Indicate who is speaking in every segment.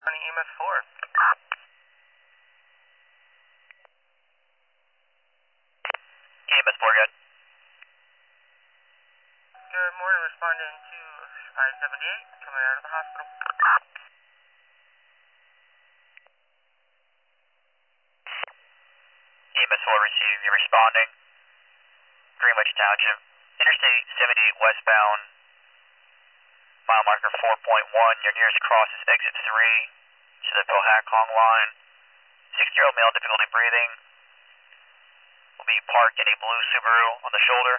Speaker 1: On EMS 4.
Speaker 2: EMS 4, good.
Speaker 1: Good morning, responding to I-78, coming out of the hospital.
Speaker 2: EMS 4 receiving, you're responding. Greenwich Township, Interstate 78 westbound, mile marker 4.1, your nearest cross is exit 3 to the Pohack-Long line. 60-year-old male, difficulty breathing, will be parked in a blue Subaru on the shoulder.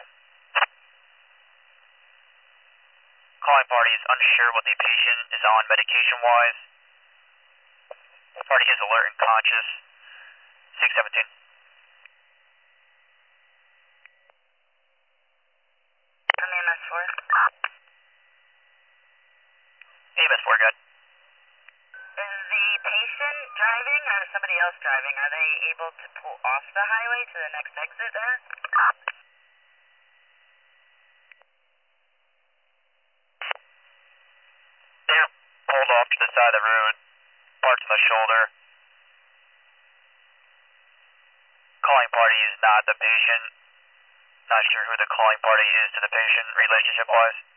Speaker 2: Calling party is unsure what the patient is on medication-wise. Party is alert and conscious. 617.
Speaker 1: On EMS 4.
Speaker 2: EMS 4, good.
Speaker 1: Is the patient driving or is somebody else driving? Are they able to pull off the highway to the next exit there?
Speaker 2: They're pulled off to the side of the road, parked on the shoulder. Calling party is not the patient. Not sure who the calling party is to the patient relationship-wise.